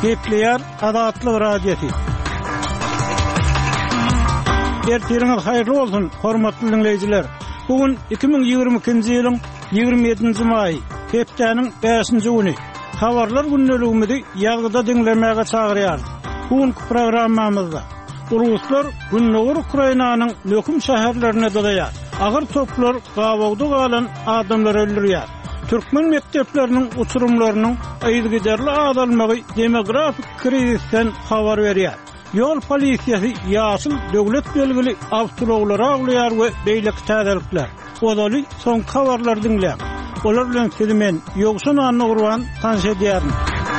Kepleyer Adatlyk radiosi. Ertiriňiz haýyrly bolsun, hormatly dinleýijiler. Bugün 2022-nji ýylyň 27-nji maý, hepdeniň 5-nji güni. Habarlar günneligimizi ýagda dinlemäge çagyrýar. Bugünkü programmamyzda Ruslar günneger Ukrainanyň möhüm şäherlerine dolaýar. Agyr toplar gawagda galan adamlar öldürýär. Türkmen mekdeplerinin uçurumlarının aýdygiderli azalmagy demografik krizisten habar berýär. Yol polisiýasy ýaşyl döwlet belgili awtologlara aglaýar we beýleki täzelikler. Odaly soň habarlar dinleýär. Olar bilen sizi men Ýogsun Annurwan tanış edýärim.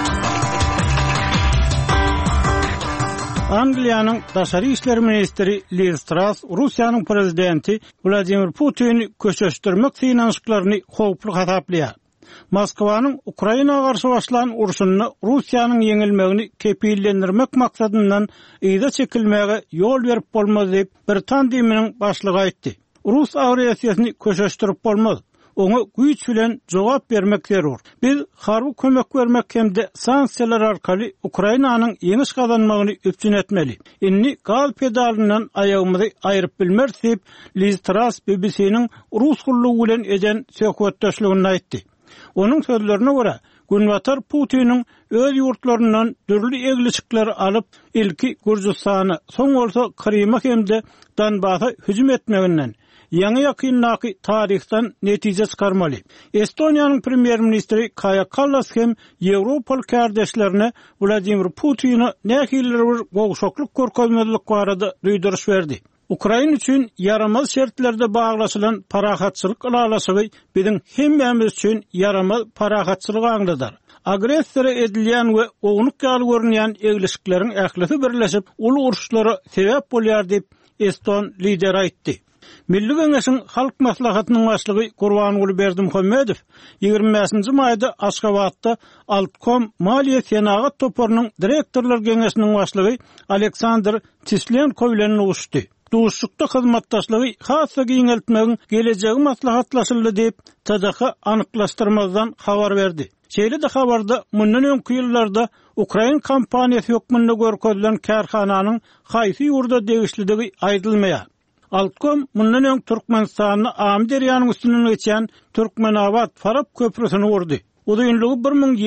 Angliýanyň daşary işler ministri Liz Truss, Russiýanyň prezidenti Vladimir Putin köçeşdirmek synanyşyklaryny howply hataplaýar. Moskwanyň Ukraina garşy başlanan urşuny Russiýanyň ýeňilmegini kepillendirmek maksadyndan ýa çekilmäge ýol berip bolmaz diýip Britaniýanyň başlygy aýtdy. Rus agresiýasyny köçeşdirip bolmaz. Ona güýç bilen jogap bermek zerur. Biz harby kömek bermek hemde sanksiýalar arkaly Ukrainanyň ýeňiş gazanmagyny öpçün etmeli. Inni gal pedalyndan aýagymyzy aýryp bilmez diýip Liz Truss BBC'niň Rus gullugy bilen ejen söhbetdeşligini aýtdy. Onun sözlerine göre Günwatar Putin'in öz yurtlarından dürli egliçikler alıp ilki Gürcistany, soň bolsa Krym'a hemde Donbass'a hüjüm etmeginden ýaňy ýakynlaky tarihdan netije çykarmaly. Estoniýanyň premier ministri Kaja Kallas hem Ýewropaly kardeşlerine Vladimir Putin'i nähiller bir gowşokluk görkezmezlik barada duýduruş berdi. Ukraina üçin yaramaz şertlerde baglaşylan parahatçylyk alalasy biziň hemmämiz üçin yaramaz parahatçylyk aňlydyr. Agressora edilýän we ognuk ýaly görünýän eglişikleriň ählisi birleşip uly uruşlara sebäp bolýar diýip Eston lider aýtdy. Milli Geňeşiň halk maslahatynyň başlygy Gurbanyň Berdimuhammedow 25-nji maýda Aşgabatda Altkom Maliýe Senagat toparynyň direktorlar geňeşiniň başlygy Aleksandr Tislenko bilen ulaşdy. Duşlukda hyzmatdaşlygy hassa giňeltmegiň gelejegi maslahatlaşyldy diýip TDH anyklaşdyrmazdan habar berdi. Şeýle-de habarda mundan öňkü ýyllarda Ukraina kampaniýasy hökmünde görkezlen karhananyň haýsy ýurda degişlidigi aýdylmaýar. Altkom mundan öň Türkmenistanyň Amy derýanyň üstünden geçen Türkmenabad Farab köprüsini urdy. O da ünlüğü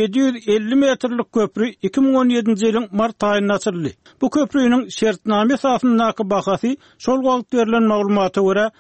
1750 metrlik köprü 2017-nji ýylyň mart aýynda açyldy. Bu köprüniň şertname esasyndaky bahasy şol wagt berilen maglumaty görä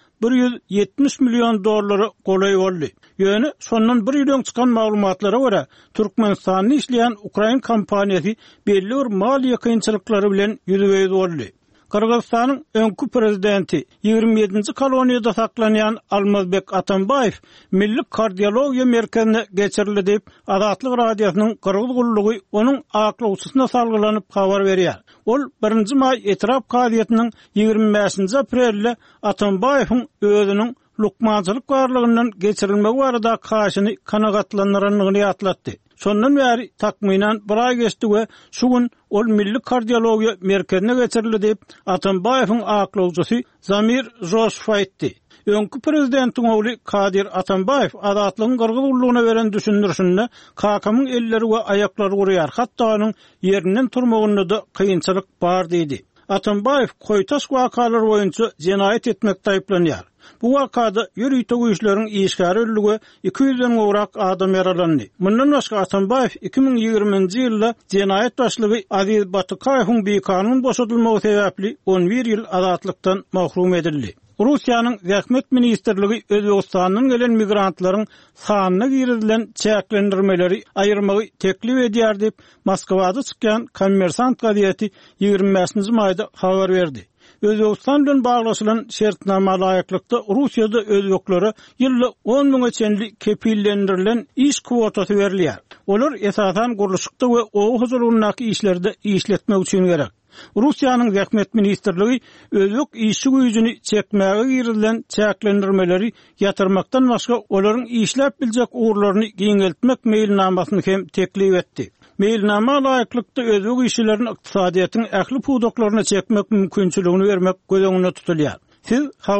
$170 milyon golay boldy. Ýöne şondan bir ýyldan çykan maglumatlara görä Türkmenistanyň işleýän Ukraina kampaniýasy belli bir maliýe kynçylyklary bilen ýüzüge boldy. Kırgızstanyň öňkü prezidenti 27-nji koloniýada saklanýan Almazbek Atambayew milli kardiologiýa merkezine geçirildi diýip Adatlyk radiosynyň Kırgız gullugy onuň aklawçysyna salgylanyp habar berýär. Ol 1-nji maý etraf gaziýetiniň 25-nji aprelde Atambayewiň özüniň lukmançylyk barlygyndan geçirilmegi barada kaşyny kanagatlandyranlygyny ýatlatdy. Şondan bäri takminan bir ay geçdi we şu gün ol milli kardiologiýa merkezine geçirildi diýip Atambayewiň aklawçysy Zamir Joseph aýtdy. Öňkü prezidentiň ogly Kadir Atambayew adatlygyň Kırgız ullugyna beren düşündürüşinde KKMyň elleri we aýaklary gurýar. Hatda onuň ýerinden turmagynda da kynçylyk bar diýdi. Atambayew Koytaş wakalary boýunça jenaýat etmekde aýplanýar. Bu wakada ýürüýte güýçleriň işgary öldügi 200-den gowrak adam yaralandy. Mundan başga Atambayew 2020-nji ýylda jenaýat başlygy Aziz Batykaýewiň beýkanyn boşadylmagy sebäpli 11 ýyl azatlykdan mahrum edildi. Russiýanyň Zähmet ministrligi Özbegistanyň gelen migrantlaryň sanyna girilen çäklendirmeleri aýyrmagy teklip edýär diýip Moskwada çykan Kommersant gaziýeti 25-nji maýda habar berdi. Özbegistan bilen baglaşylan şertnama laýyklykda Russiýada özbeklere ýylda 10 000 çenli kepillendirilen iş kwotasy berilýär. Olar esasan guruluşykda we ow huzurundaky işlerde işletmek üçin gerek. Russiýanyň Zähmet ministrligi özbek işçi güýjüni çekmäge girilen çäklendirmeleri ýatyrmakdan başga olaryň işläp biljek uğurlaryny giňeltmek meýilnamasyny hem teklip etdi. Meýilnama laýyklykda özbek işçileriň ykdysadyýatyň ähli pudoklaryna çekmek mümkinçiligini bermek göz öňünde tutulýar. Siz